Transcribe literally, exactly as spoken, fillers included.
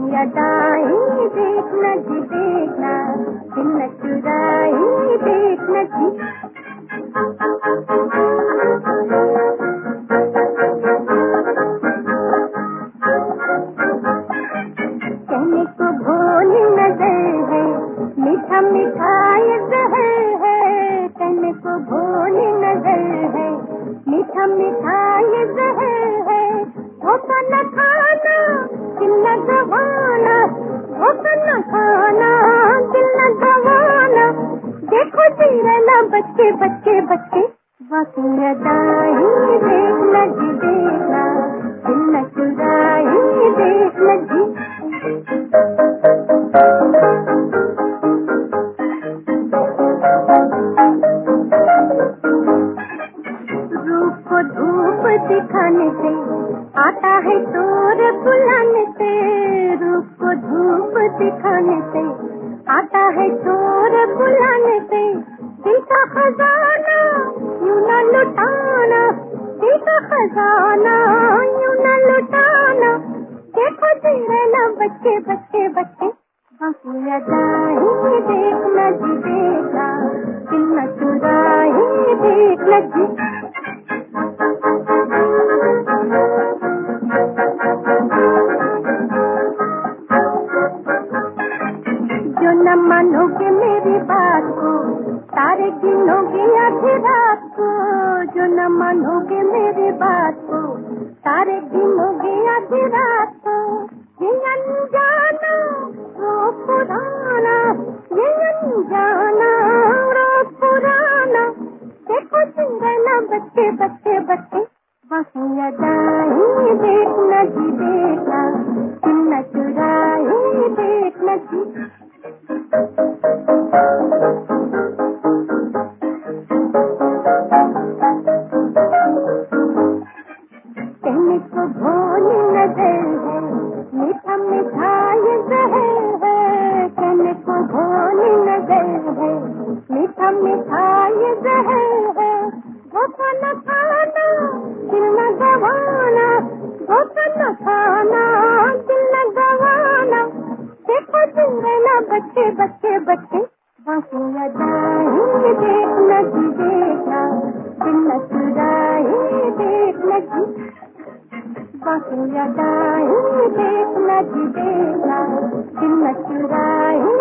यादाएं देखना जी देखना, दिल न चुराए देखना जी। कहने को भोली नजर है, मीठा मीठा ये जहर है। कहने को भोली नजर है, मीठा मीठा ये जहर है। धोखा न खाना दिल न गवाना, धोखा न खाना दिल न गवाना। देखो जी रहना बच्चे बच्चे बच्चे, बाकी यादाएं देखना जी देखना, दिल न चुराए देखना जी। रूप को धूप दिखाने से आता है शोर बुलाने से। रूप को धूप दिखाने से आता है शोर बुलाने से। दिल का खजाना यूं न लुटाना, दिल का खजाना यूं न लुटाना। देखो जी रहना बच्चे बच्चे बच्चे, बाकी यादाएं देखना जी देखना, दिल न चुराए देखना जी। जो न मानोगे मेरी बात को, तारे गिनोगे आधी रात को। जो न मानोगे मेरी बात को, तारे गिनोगे आधी रात को। ये अनजाना वो पुराना, ये अनजाना वो पुराना। देखो रहना बच्चे बच्चे बच्चे, बाकी यादाएं देखना जी देखना, दिल न चुराए देखना जी। कहने को भोली नजर है, मीठा मीठा ये जहर है। कहने को भोली नजर है, मीठा मीठा ये जहर है। धोखा न खाना दिल न गवाना, धोखा न खाना दिल न गवाना। देखो तुम रहना बच्चे बच्चे बच्चे, बाकी यादाएं देखना जी देखना, दिल न चुराए देखना जी। बाकी यादाएं देखना जी देखना, दिल न चुराए